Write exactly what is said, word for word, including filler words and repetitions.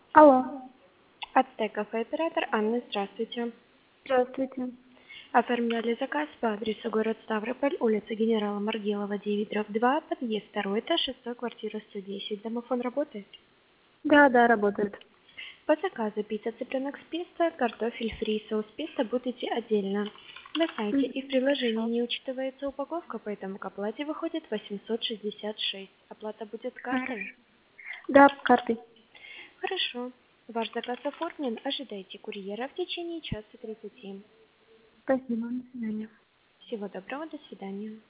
Алло, Ацтек кафе оператор Анна, здравствуйте. здравствуйте. Оформляли заказ по адресу город Ставрополь, улица генерала Маргелова, девять, дробь два, подъезд второй этаж, шестой, квартира сто десять. Домофон работает? Да, да, работает. По заказу пицца цыпленок с песто, картофель фри, соус песто будете отдельно. На сайте и в Мгм, приложении хорошо. не учитывается упаковка, поэтому к оплате выходит восемьсот шестьдесят шесть. Оплата будет картой? Хорошо. Да, картой. Хорошо. Ваш заказ оформлен, ожидайте курьера в течение часа тридцати. Спасибо, до свидания. Всего доброго, до свидания.